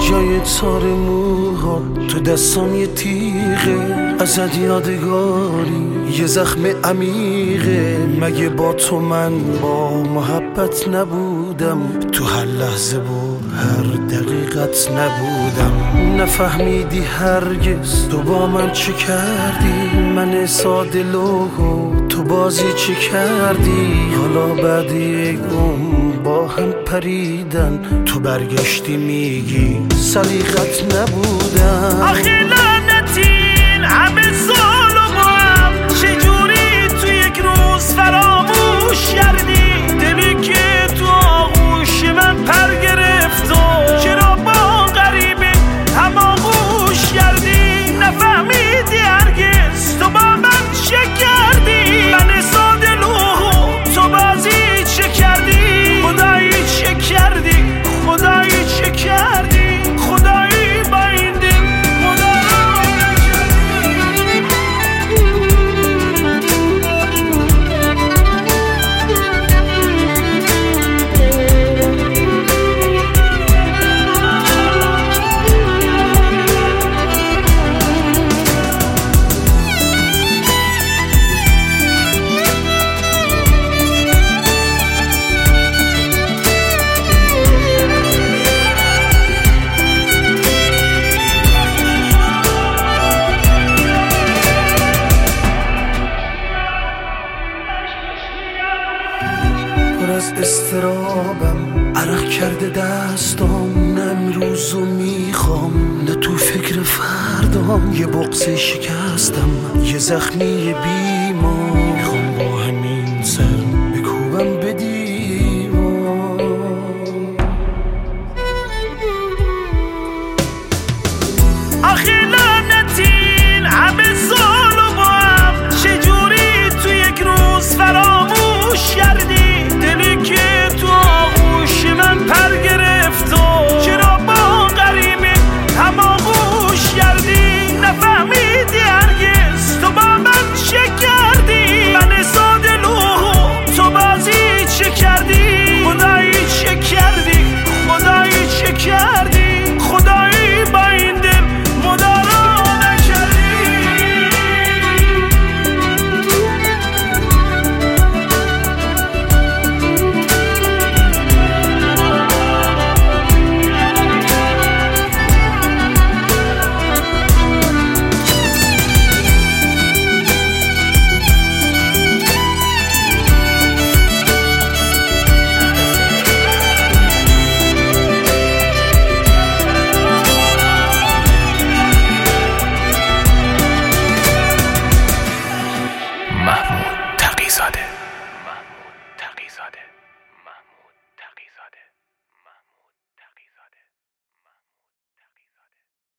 جای تار موها تو دستام یه تیغه، ازت یادگاری یه زخم عمیقه. مگه با تو من با محبت نبودم؟ تو هر لحظه و هر دقیقت نبودم. نفهمیدی هرگز تو با من چه کردی، من ساده لوحو تو بازی چه کردی. حالا بعد یک با هم پریدن تو برگشتی میگی سلیقت نبودم. آخه لعنتین همه سال و با هم چجوری تو یک روز فراموش کردی؟ دلی که تو آغوش من پر گرفت و چرا با غریبه هماغوش کردی؟ نفهمیدی هرگز تو با من چه کردی؟ من ساده لوحو تو بازی چه کردی؟ خدایی چه کردی؟ خدایی چه کردی؟ خدایی با این دل پر از استرابم، عرق کرده دستام. نه امروزو میخوام نه تو فکر فردام. یه بغض شکستم، یه زخمی بیمار.